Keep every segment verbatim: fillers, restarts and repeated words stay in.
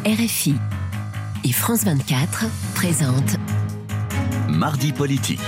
R F I et France vingt-quatre présentent Mardi Politique.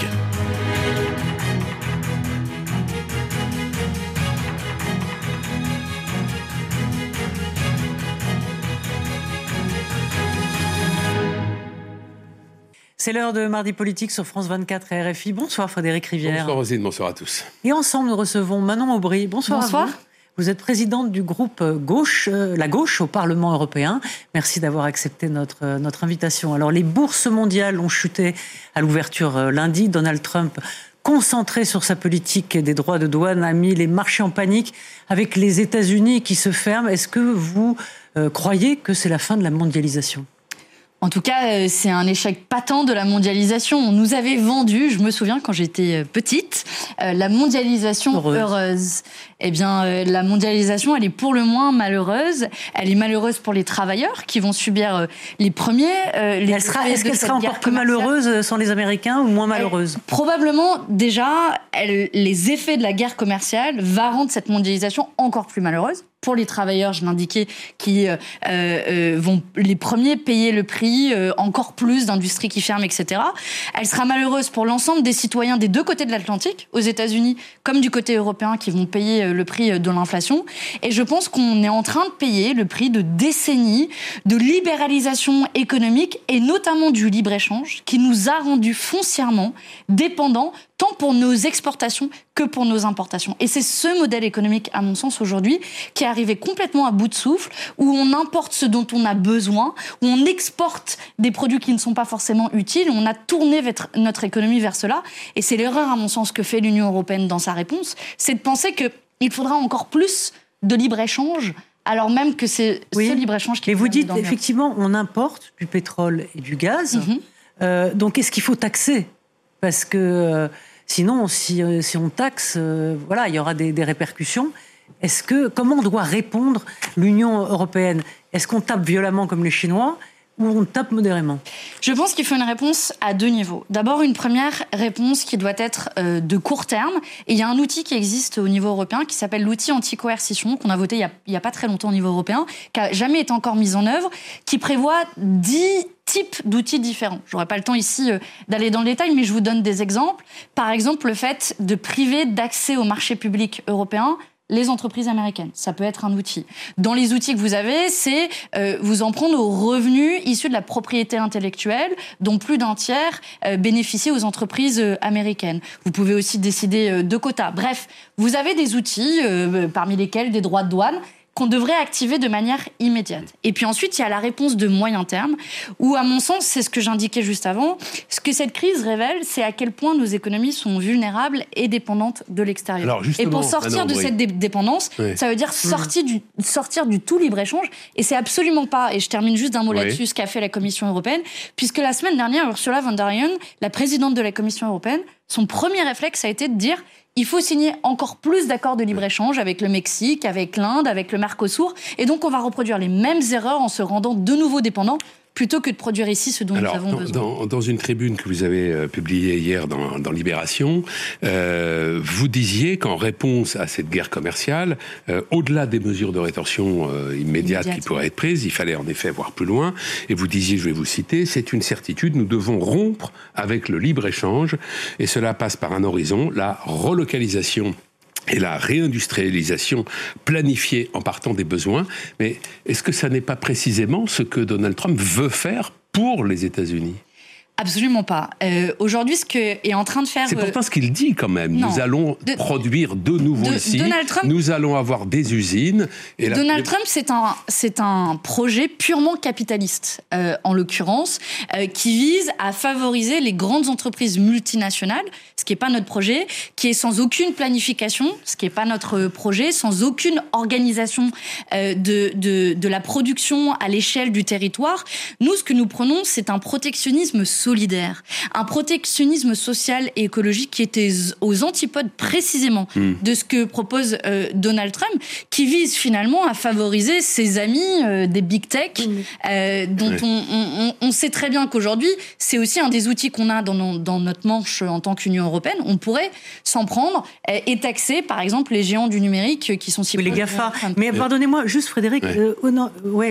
C'est l'heure de Mardi Politique sur France vingt-quatre et R F I. Bonsoir Frédéric Rivière. Bonsoir Rosine, bonsoir à tous. Et ensemble, nous recevons Manon Aubry. Bonsoir. Bonsoir. À vous. Vous êtes présidente du groupe Gauche, euh, La Gauche au Parlement européen. Merci d'avoir accepté notre, euh, notre invitation. Alors, les bourses mondiales ont chuté à l'ouverture euh, lundi. Donald Trump, concentré sur sa politique des droits de douane, a mis les marchés en panique avec les États-Unis qui se ferment. Est-ce que vous euh, croyez que c'est la fin de la mondialisation ? En tout cas, c'est un échec patent de la mondialisation. On nous avait vendu, je me souviens quand j'étais petite, euh, la mondialisation heureuse. heureuse. Eh bien, euh, la mondialisation, elle est pour le moins malheureuse. Elle est malheureuse pour les travailleurs qui vont subir euh, les premiers. Euh, les elle sera, est-ce qu'elle sera encore plus malheureuse sans les Américains ou moins malheureuse ? elle, Probablement, déjà, elle, les effets de la guerre commerciale va rendre cette mondialisation encore plus malheureuse. Pour les travailleurs, je l'indiquais, qui euh, euh, vont les premiers payer le prix, euh, encore plus d'industries qui ferment, et cetera. Elle sera malheureuse pour l'ensemble des citoyens des deux côtés de l'Atlantique, aux États-Unis comme du côté européen, qui vont payer euh, le prix de l'inflation. Et je pense qu'on est en train de payer le prix de décennies de libéralisation économique et notamment du libre-échange qui nous a rendus foncièrement dépendants tant pour nos exportations que pour nos importations. Et c'est ce modèle économique, à mon sens, aujourd'hui, qui est arrivé complètement à bout de souffle, où on importe ce dont on a besoin, où on exporte des produits qui ne sont pas forcément utiles, où on a tourné notre économie vers cela. Et c'est l'erreur, à mon sens, que fait l'Union européenne dans sa réponse, c'est de penser qu'il faudra encore plus de libre-échange, alors même que c'est oui. ce libre-échange qui... Mais vous dites, effectivement, on importe du pétrole et du gaz, mm-hmm. euh, donc est-ce qu'il faut taxer ? Parce que euh, sinon, si, euh, si on taxe, euh, voilà, il y aura des, des répercussions. Est-ce que, comment doit répondre l'Union européenne ? Est-ce qu'on tape violemment comme les Chinois ou on tape modérément ? Je pense qu'il faut une réponse à deux niveaux. D'abord, une première réponse qui doit être euh, de court terme. Et il y a un outil qui existe au niveau européen qui s'appelle l'outil anti-coercition, qu'on a voté il n'y a, a pas très longtemps au niveau européen, qui n'a jamais été encore mis en œuvre, qui prévoit dix types d'outils différents. Je n'aurai pas le temps ici euh, d'aller dans le détail, mais je vous donne des exemples. Par exemple, le fait de priver d'accès au marché public européen les entreprises américaines. Ça peut être un outil. Dans les outils que vous avez, c'est euh, vous en prendre aux revenus issus de la propriété intellectuelle, dont plus d'un tiers euh, bénéficie aux entreprises euh, américaines. Vous pouvez aussi décider euh, de quotas. Bref, vous avez des outils, euh, parmi lesquels des droits de douane, qu'on devrait activer de manière immédiate. Et puis ensuite, il y a la réponse de moyen terme, où, à mon sens, c'est ce que j'indiquais juste avant, ce que cette crise révèle, c'est à quel point nos économies sont vulnérables et dépendantes de l'extérieur. Alors et pour sortir de cette dé- dépendance, oui. ça veut dire sortir, mmh. du, sortir du tout libre-échange, et c'est absolument pas, et je termine juste d'un mot oui. là-dessus, ce qu'a fait la Commission européenne, puisque la semaine dernière, Ursula von der Leyen, la présidente de la Commission européenne, son premier réflexe a été de dire il faut signer encore plus d'accords de libre-échange avec le Mexique, avec l'Inde, avec le Mercosur. Et donc, on va reproduire les mêmes erreurs en se rendant de nouveau dépendants, plutôt que de produire ici ce dont Alors, nous avons dans, besoin. Dans, dans une tribune que vous avez euh, publiée hier dans, dans Libération, euh, vous disiez qu'en réponse à cette guerre commerciale, euh, au-delà des mesures de rétorsion euh, immédiates Immédiate. qui pourraient être prises, il fallait en effet voir plus loin. Et vous disiez, je vais vous citer, c'est une certitude, nous devons rompre avec le libre-échange, et cela passe par un horizon, la relocalisation et la réindustrialisation planifiée en partant des besoins. Mais est-ce que ça n'est pas précisément ce que Donald Trump veut faire pour les États-Unis ? Absolument pas. Euh, aujourd'hui, ce que est en train de faire... C'est pourtant ce qu'il dit quand même. Non. Nous allons de, produire de nouveau de, ici. Donald Trump, nous allons avoir des usines. Et Donald la... Trump, c'est un, c'est un projet purement capitaliste, euh, en l'occurrence, euh, qui vise à favoriser les grandes entreprises multinationales, ce qui n'est pas notre projet, qui est sans aucune planification, ce qui n'est pas notre projet, sans aucune organisation euh, de, de, de la production à l'échelle du territoire. Nous, ce que nous prenons, c'est un protectionnisme social. solidaire, un protectionnisme social et écologique qui était aux antipodes précisément mmh. de ce que propose euh, Donald Trump, qui vise finalement à favoriser ses amis euh, des big tech, mmh. euh, dont ouais. on, on, on sait très bien qu'aujourd'hui, c'est aussi un des outils qu'on a dans, nos, dans notre manche en tant qu'Union européenne. On pourrait s'en prendre euh, et taxer, par exemple, les géants du numérique qui sont si... Oui, les GAFA. Mais pardonnez-moi, juste Frédéric, ouais. Euh, oh non, ouais,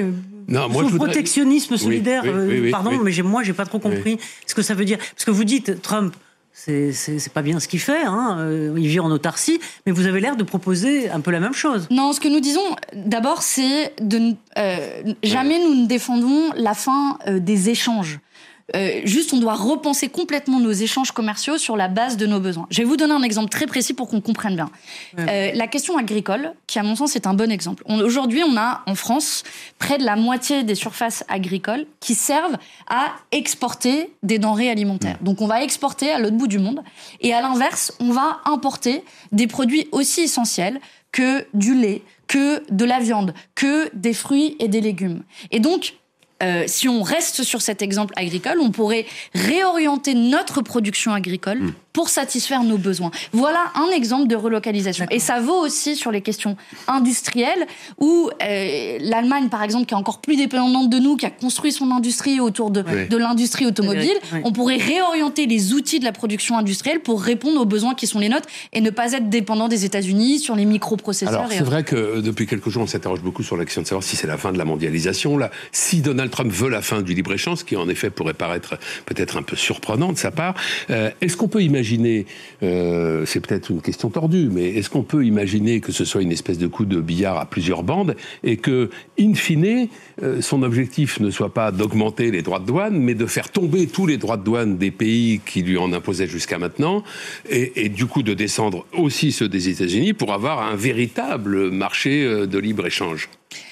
Non, moi, Son je voudrais... protectionnisme solidaire, oui, oui, oui, oui, pardon, oui. mais j'ai, moi, j'ai pas trop compris oui. ce que ça veut dire. Parce que vous dites, Trump, c'est, c'est, c'est pas bien ce qu'il fait, hein, euh, il vit en autarcie, mais vous avez l'air de proposer un peu la même chose. Non, ce que nous disons, d'abord, c'est de euh, jamais nous ne défendons la fin euh, des échanges. Euh, juste, on doit repenser complètement nos échanges commerciaux sur la base de nos besoins. Je vais vous donner un exemple très précis pour qu'on comprenne bien. Ouais. Euh, la question agricole, qui à mon sens est un bon exemple. On, aujourd'hui, on a en France près de la moitié des surfaces agricoles qui servent à exporter des denrées alimentaires. Mmh. Donc on va exporter à l'autre bout du monde. Et à l'inverse, on va importer des produits aussi essentiels que du lait, que de la viande, que des fruits et des légumes. Et donc, Euh, si on reste sur cet exemple agricole, on pourrait réorienter notre production agricole mmh. pour satisfaire nos besoins. Voilà un exemple de relocalisation. D'accord. Et ça vaut aussi sur les questions industrielles, où euh, l'Allemagne, par exemple, qui est encore plus dépendante de nous, qui a construit son industrie autour de, oui. de l'industrie automobile, oui. on pourrait réorienter les outils de la production industrielle pour répondre aux besoins qui sont les nôtres et ne pas être dépendant des États-Unis sur les microprocesseurs. Alors, c'est vrai que depuis quelques jours, on s'interroge beaucoup sur la question de savoir si c'est la fin de la mondialisation. Là, si Donald Trump veut la fin du libre-échange, ce qui en effet pourrait paraître peut-être un peu surprenant de sa part, euh, est-ce qu'on peut imaginer, euh, c'est peut-être une question tordue, mais est-ce qu'on peut imaginer que ce soit une espèce de coup de billard à plusieurs bandes et que, in fine, euh, son objectif ne soit pas d'augmenter les droits de douane, mais de faire tomber tous les droits de douane des pays qui lui en imposaient jusqu'à maintenant et, et du coup de descendre aussi ceux des États-Unis pour avoir un véritable marché de libre-échange?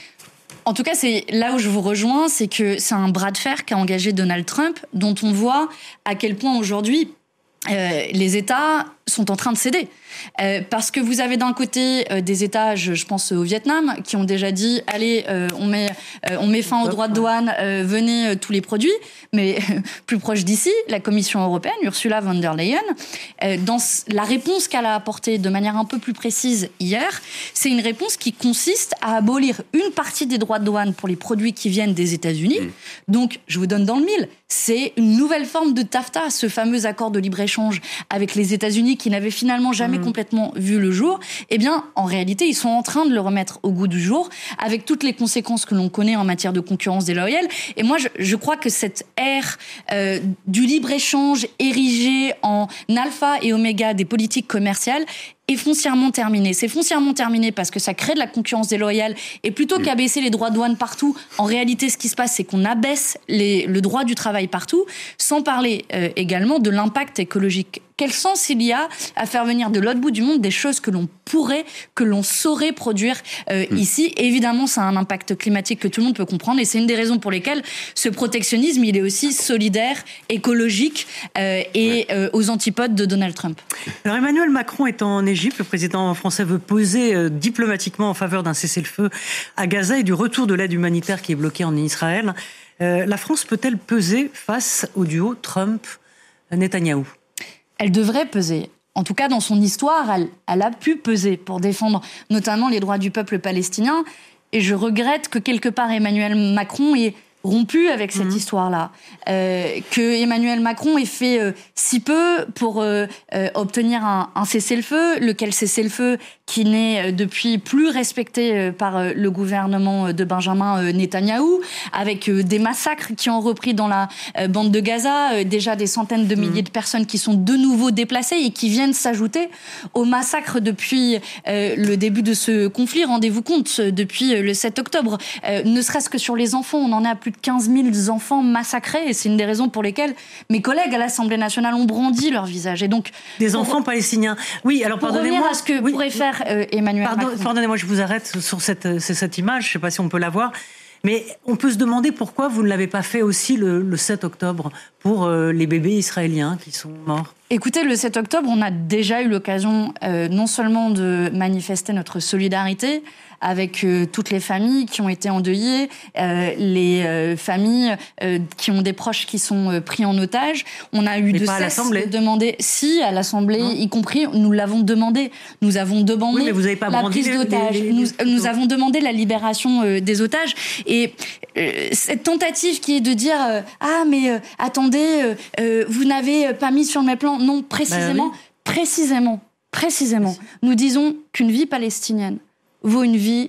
En tout cas, c'est là où je vous rejoins, c'est que c'est un bras de fer qu'a engagé Donald Trump, dont on voit à quel point aujourd'hui euh, les États sont en train de céder. Euh, parce que vous avez d'un côté euh, des États, je, je pense au Vietnam, qui ont déjà dit « Allez, euh, on, met, euh, on met fin aux droits de douane, euh, venez euh, tous les produits ». Mais euh, plus proche d'ici, la Commission européenne, Ursula von der Leyen, euh, dans la réponse qu'elle a apportée de manière un peu plus précise hier, c'est une réponse qui consiste à abolir une partie des droits de douane pour les produits qui viennent des États-Unis. Mmh. Donc, je vous donne dans le mille, c'est une nouvelle forme de TAFTA, ce fameux accord de libre-échange avec les États-Unis qui n'avait finalement jamais mmh. complètement vu le jour. Eh bien, en réalité, ils sont en train de le remettre au goût du jour, avec toutes les conséquences que l'on connaît en matière de concurrence déloyale. Et moi, je, je crois que cette ère euh, du libre-échange érigée en alpha et oméga des politiques commerciales est foncièrement terminé. C'est foncièrement terminé parce que ça crée de la concurrence déloyale et plutôt qu'à baisser les droits de douane partout, en réalité, ce qui se passe, c'est qu'on abaisse les, le droit du travail partout, sans parler euh, également de l'impact écologique. Quel sens il y a à faire venir de l'autre bout du monde des choses que l'on pourrait, que l'on saurait produire euh, mmh. ici? Et évidemment, ça a un impact climatique que tout le monde peut comprendre et c'est une des raisons pour lesquelles ce protectionnisme, il est aussi solidaire, écologique euh, et ouais. euh, aux antipodes de Donald Trump. Alors Emmanuel Macron est en Égypte. Le président français veut peser euh, diplomatiquement en faveur d'un cessez-le-feu à Gaza et du retour de l'aide humanitaire qui est bloquée en Israël. Euh, la France peut-elle peser face au duo Trump-Netanyahou? Elle devrait peser. En tout cas, dans son histoire, elle, elle a pu peser pour défendre notamment les droits du peuple palestinien. Et je regrette que quelque part Emmanuel Macron ait rompu avec cette mmh. histoire-là. Euh, que Emmanuel Macron ait fait euh, si peu pour euh, euh, obtenir un, un cessez-le-feu, lequel cessez-le-feu qui n'est euh, depuis plus respecté euh, par euh, le gouvernement de Benjamin euh, Netanyahou, avec euh, des massacres qui ont repris dans la euh, bande de Gaza, euh, déjà des centaines de milliers mmh. de personnes qui sont de nouveau déplacées et qui viennent s'ajouter aux massacres depuis euh, le début de ce conflit. Rendez-vous compte, depuis euh, le sept octobre, euh, ne serait-ce que sur les enfants, on en est à plus de quinze mille enfants massacrés et c'est une des raisons pour lesquelles mes collègues à l'Assemblée nationale ont brandi leur visage. Et donc, des pour, enfants palestiniens. Oui, alors pardonnez-moi. Pour revenir à ce que oui, pourrait faire euh, Emmanuel pardon, Macron. Pardonnez-moi, je vous arrête sur cette, cette image, je ne sais pas si on peut la voir. Mais on peut se demander pourquoi vous ne l'avez pas fait aussi le, le sept octobre pour euh, les bébés israéliens qui sont morts. Écoutez, le sept octobre, on a déjà eu l'occasion euh, non seulement de manifester notre solidarité avec euh, toutes les familles qui ont été endeuillées, euh, les euh, familles euh, qui ont des proches qui sont euh, pris en otage. On a eu Mais de cesse de demander, si à l'Assemblée, non. y compris, nous l'avons demandé. Nous avons demandé oui, mais vous avez pas la prise d'otages. Les, les, les... Nous, nous avons demandé la libération euh, des otages. Et euh, cette tentative qui est de dire euh, ah mais euh, attendez, euh, euh, vous n'avez pas mis sur le même plan. Non, précisément, bah oui. précisément, précisément. Nous disons qu'une vie palestinienne vaut une vie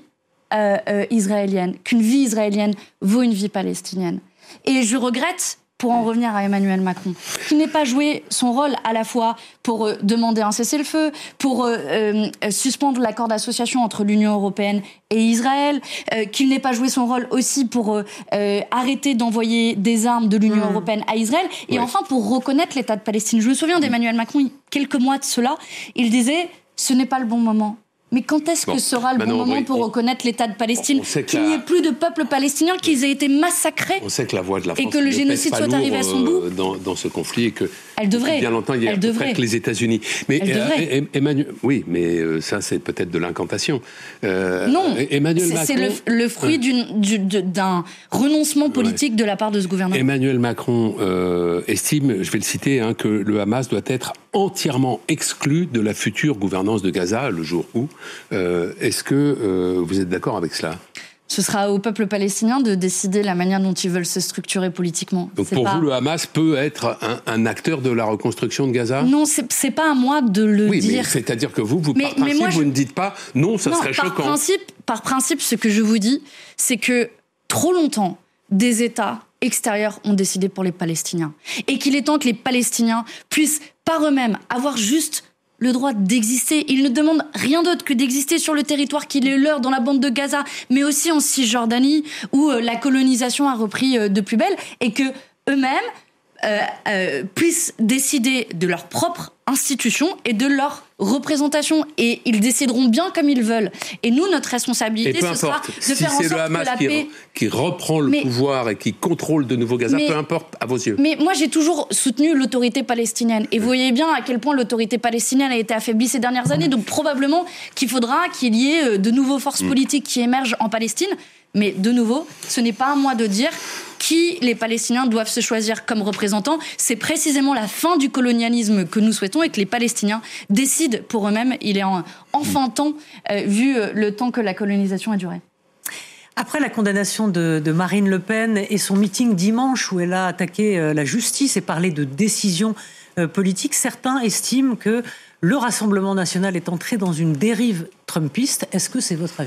euh, euh, israélienne, qu'une vie israélienne vaut une vie palestinienne. Et je regrette, pour en revenir à Emmanuel Macron, qui n'ait pas joué son rôle à la fois pour euh, demander un cessez-le-feu, pour euh, euh, suspendre l'accord d'association entre l'Union européenne et Israël, euh, qu'il n'ait pas joué son rôle aussi pour euh, euh, arrêter d'envoyer des armes de l'Union mmh. européenne à Israël, et ouais. enfin pour reconnaître l'État de Palestine. Je me souviens d'Emmanuel Macron, quelques mois de cela, il disait « ce n'est pas le bon moment ». Mais quand est-ce bon, que sera le bon non, moment oui, pour on, reconnaître l'État de Palestine, qu'il n'y ait plus de peuple palestinien, qu'ils aient été massacrés, on sait que la voix de la France et que le génocide soit arrivé à son bout dans, dans ce conflit, et que elle devrait. bien longtemps il y a plus près que les États-Unis. Mais euh, Emmanuel, oui, mais euh, ça c'est peut-être de l'incantation. Euh, non, Emmanuel c'est, Macron, c'est le, le fruit euh, d'une, du, d'un renoncement politique ouais. de la part de ce gouvernement. Emmanuel Macron euh, estime, je vais le citer, hein, que le Hamas doit être entièrement exclu de la future gouvernance de Gaza le jour où. Euh, est-ce que euh, vous êtes d'accord avec cela ? Ce sera au peuple palestinien de décider la manière dont ils veulent se structurer politiquement. Donc c'est pour pas... vous, le Hamas peut être un, un acteur de la reconstruction de Gaza ? Non, c'est, c'est pas à moi de le oui, dire. Mais c'est-à-dire que vous, vous mais, par principe, mais moi, je... vous ne dites pas non, ça non, serait par choquant. Principe, par principe, ce que je vous dis, c'est que trop longtemps, des États extérieurs ont décidé pour les Palestiniens. Et qu'il est temps que les Palestiniens puissent, par eux-mêmes, avoir juste le droit d'exister. Ils ne demandent rien d'autre que d'exister sur le territoire qui est leur, dans la bande de Gaza, mais aussi en Cisjordanie, où euh, la colonisation a repris euh, de plus belle, et que eux-mêmes euh, euh, puissent décider de leur propre institution et de leur représentation, et ils décideront bien comme ils veulent. Et nous, notre responsabilité, ce sera de si faire en sorte le Hamas que la qui, paix... qui reprend le mais, pouvoir et qui contrôle de nouveau Gaza, mais, peu importe à vos yeux. Mais moi, j'ai toujours soutenu l'autorité palestinienne. Et vous voyez bien à quel point l'autorité palestinienne a été affaiblie ces dernières années. Donc probablement qu'il faudra qu'il y ait de nouveaux forces mmh. politiques qui émergent en Palestine. Mais de nouveau, ce n'est pas à moi de dire qui les Palestiniens doivent se choisir comme représentants. C'est précisément la fin du colonialisme que nous souhaitons, et que les Palestiniens décident pour eux-mêmes. Il est enfin temps, euh, vu le temps que la colonisation a duré. Après la condamnation de, de Marine Le Pen et son meeting dimanche où elle a attaqué euh, la justice et parlé de décisions euh, politiques, certains estiment que le Rassemblement national est entré dans une dérive trumpiste. Est-ce que c'est votre avis ?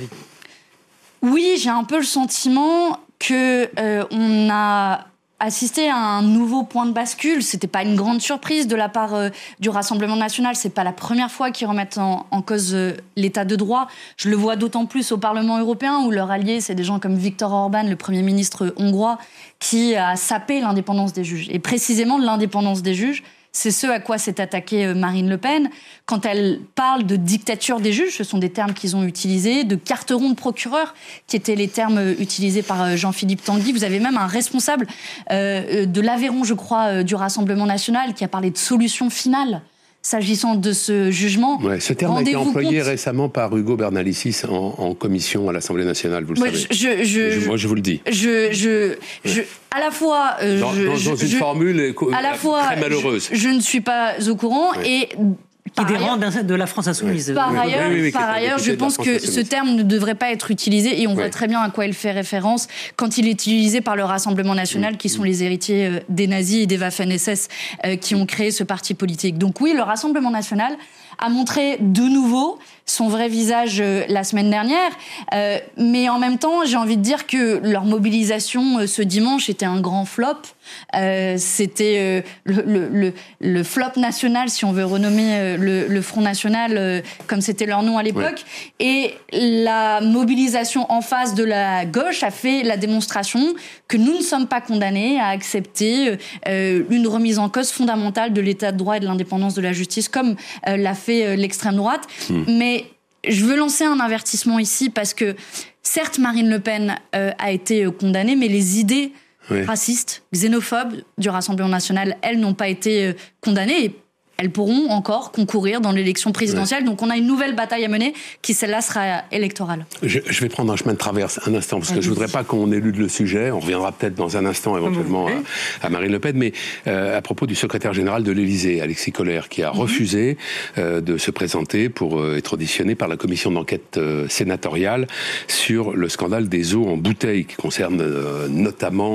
Oui, j'ai un peu le sentiment que euh, on a assisté à un nouveau point de bascule. C'était pas une grande surprise de la part euh, du Rassemblement national. C'est pas la première fois qu'ils remettent en, en cause euh, l'état de droit. Je le vois d'autant plus au Parlement européen, où leur allié, c'est des gens comme Viktor Orban, le Premier ministre hongrois, qui a sapé l'indépendance des juges. Et précisément, l'indépendance des juges, c'est ce à quoi s'est attaquée Marine Le Pen. Quand elle parle de dictature des juges, ce sont des termes qu'ils ont utilisés, de carteron de procureur, qui étaient les termes utilisés par Jean-Philippe Tanguy. Vous avez même un responsable euh, de l'Aveyron, je crois, du Rassemblement national, qui a parlé de solution finale s'agissant de ce jugement. Ouais, ce terme a été employé compte. récemment par Ugo Bernalicis en, en commission à l'Assemblée nationale, vous le ouais, savez. Je, je, je, moi, je vous le dis. Je, je, je, à la fois... Euh, dans, je, dans, dans je, une je, formule à la fois, très malheureuse. Je, je ne suis pas au courant, ouais. et... Qui dépend de la France insoumise. Par oui. ailleurs, oui, oui, par ailleurs je pense que ce terme ne devrait pas être utilisé, et on oui. voit très bien à quoi il fait référence quand il est utilisé par le Rassemblement national, qui sont les héritiers des nazis et des Waffen-S S qui ont créé ce parti politique. Donc oui, le Rassemblement national a montré de nouveau son vrai visage euh, la semaine dernière. Euh, mais en même temps, j'ai envie de dire que leur mobilisation euh, ce dimanche était un grand flop. Euh, c'était euh, le, le, le, le flop national, si on veut renommer euh, le, le Front National euh, comme c'était leur nom à l'époque. Ouais. Et la mobilisation en face de la gauche a fait la démonstration que nous ne sommes pas condamnés à accepter euh, une remise en cause fondamentale de l'état de droit et de l'indépendance de la justice, comme euh, l'a fait euh, l'extrême droite. Mmh. Mais je veux lancer un avertissement ici, parce que certes Marine Le Pen euh, a été condamnée, mais les idées oui. racistes, xénophobes du Rassemblement national, elles n'ont pas été euh, condamnées, et elles pourront encore concourir dans l'élection présidentielle. Ouais. Donc on a une nouvelle bataille à mener, qui celle-là sera électorale. Je, je vais prendre un chemin de traverse un instant, parce que Allez-y. je voudrais pas qu'on élude le sujet. On reviendra peut-être dans un instant éventuellement oui. à, à Marine Le Pen, mais euh, à propos du secrétaire général de l'Élysée, Alexis Kohler, qui a mm-hmm. refusé euh, de se présenter pour euh, être auditionné par la commission d'enquête euh, sénatoriale sur le scandale des eaux en bouteilles, qui concerne euh, notamment,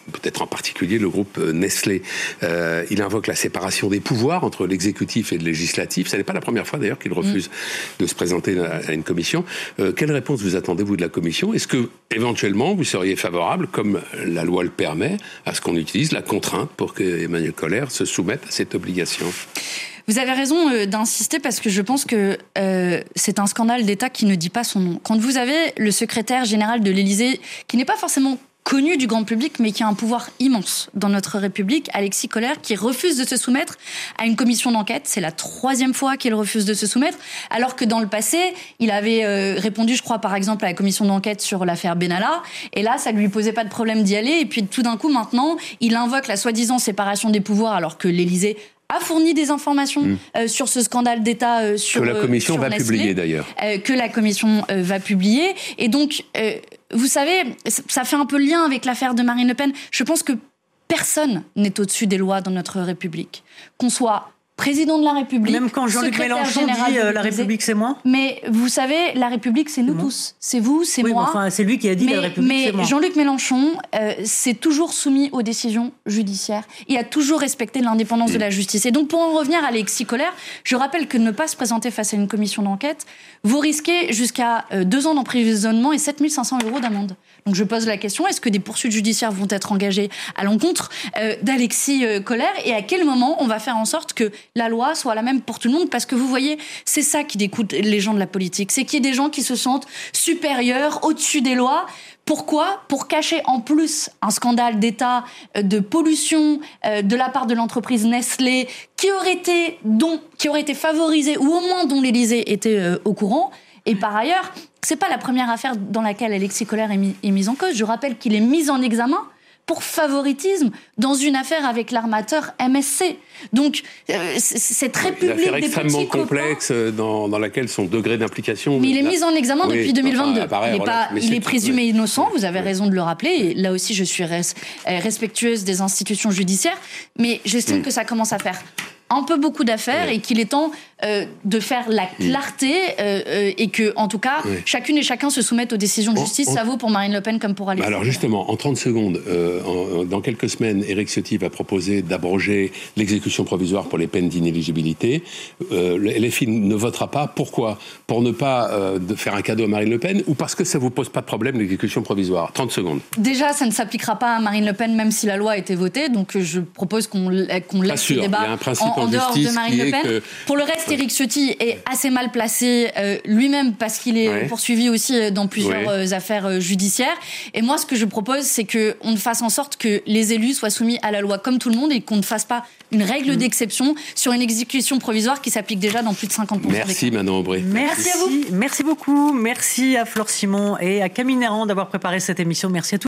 peut-être en particulier le groupe Nestlé. Euh, il invoque la séparation des pouvoirs entre l'exécutif et le législatif. Ce n'est pas la première fois d'ailleurs qu'il refuse mmh. de se présenter à une commission. Euh, quelle réponse vous attendez-vous de la commission ? Est-ce que, éventuellement, vous seriez favorable, comme la loi le permet, à ce qu'on utilise la contrainte pour que Emmanuel Koller se soumette à cette obligation ? Vous avez raison euh, d'insister parce que je pense que euh, c'est un scandale d'État qui ne dit pas son nom. Quand vous avez le secrétaire général de l'Élysée, qui n'est pas forcément connu du grand public, mais qui a un pouvoir immense dans notre République, Alexis Koller, qui refuse de se soumettre à une commission d'enquête. C'est la troisième fois qu'il refuse de se soumettre, alors que dans le passé, il avait euh, répondu, je crois, par exemple, à la commission d'enquête sur l'affaire Benalla, et là, ça ne lui posait pas de problème d'y aller, et puis tout d'un coup, maintenant, il invoque la soi-disant séparation des pouvoirs, alors que l'Élysée a fourni des informations mmh. euh, sur ce scandale d'État euh, sur que la commission euh, va Nestlé, publier d'ailleurs euh, que la commission euh, va publier et donc euh, vous savez ça fait un peu le lien avec l'affaire de Marine Le Pen. Je pense que personne n'est au-dessus des lois dans notre République, qu'on soit président de la République. Même quand Jean-Luc Mélenchon dit euh, la République c'est moi. Mais vous savez, la République c'est nous c'est tous. C'est vous, c'est oui, moi. Enfin, c'est lui qui a dit mais, la République mais c'est moi. Jean-Luc Mélenchon euh, s'est toujours soumis aux décisions judiciaires. Il a toujours respecté l'indépendance mmh. de la justice. Et donc pour en revenir à Alexis Koller, je rappelle que ne pas se présenter face à une commission d'enquête, vous risquez jusqu'à euh, deux ans d'emprisonnement et sept mille cinq cents euros d'amende. Donc je pose la question, est-ce que des poursuites judiciaires vont être engagées à l'encontre euh, d'Alexis euh, Koller et à quel moment on va faire en sorte que la loi soit la même pour tout le monde ? Parce que vous voyez, c'est ça qui dégoûte les gens de la politique, c'est qu'il y ait des gens qui se sentent supérieurs, au-dessus des lois. Pourquoi ? Pour cacher en plus un scandale d'État euh, de pollution euh, de la part de l'entreprise Nestlé qui aurait été, dont, qui aurait été favorisée ou au moins dont l'Élysée était euh, au courant. Et par ailleurs, c'est pas la première affaire dans laquelle Alexis Koller est mis, est mis en cause. Je rappelle qu'il est mis en examen pour favoritisme dans une affaire avec l'armateur M S C. Donc, euh, c'est très public. Une affaire extrêmement complexe dans, dans laquelle son degré d'implication... Mais il est là, mis en examen oui, depuis deux mille vingt-deux. Enfin, il est, pas, il est présumé oui. innocent, vous avez oui. raison de le rappeler. Et là aussi, je suis res, respectueuse des institutions judiciaires. Mais j'estime mmh. que ça commence à faire un peu beaucoup d'affaires oui. et qu'il est temps euh, de faire la clarté euh, euh, et que, en tout cas, oui. chacune et chacun se soumettent aux décisions de justice. En, en... Ça vaut pour Marine Le Pen comme pour Alexis. Alors justement, en trente secondes, euh, en, dans quelques semaines, Éric Ciotti va proposer d'abroger l'exécution provisoire pour les peines d'inéligibilité. Euh, le L F I ne votera pas. Pourquoi ? Pour ne pas euh, de faire un cadeau à Marine Le Pen ou parce que ça ne vous pose pas de problème l'exécution provisoire ? trente secondes. Déjà, ça ne s'appliquera pas à Marine Le Pen, même si la loi a été votée. Donc je propose qu'on, qu'on laisse ce débat en, en dehors de Marine Le Pen. Que... Pour le reste, ouais. Éric Ciotti est assez mal placé euh, lui-même parce qu'il est ouais. poursuivi aussi dans plusieurs ouais. affaires judiciaires. Et moi, ce que je propose, c'est qu'on fasse en sorte que les élus soient soumis à la loi comme tout le monde et qu'on ne fasse pas une règle mmh. d'exception sur une exécution provisoire qui s'applique déjà dans plus de cinquante pour cent Merci, des cas. Manon Aubry. Merci, Merci à vous. Merci beaucoup. Merci à Flore Simon et à Camille Néran d'avoir préparé cette émission. Merci à tous.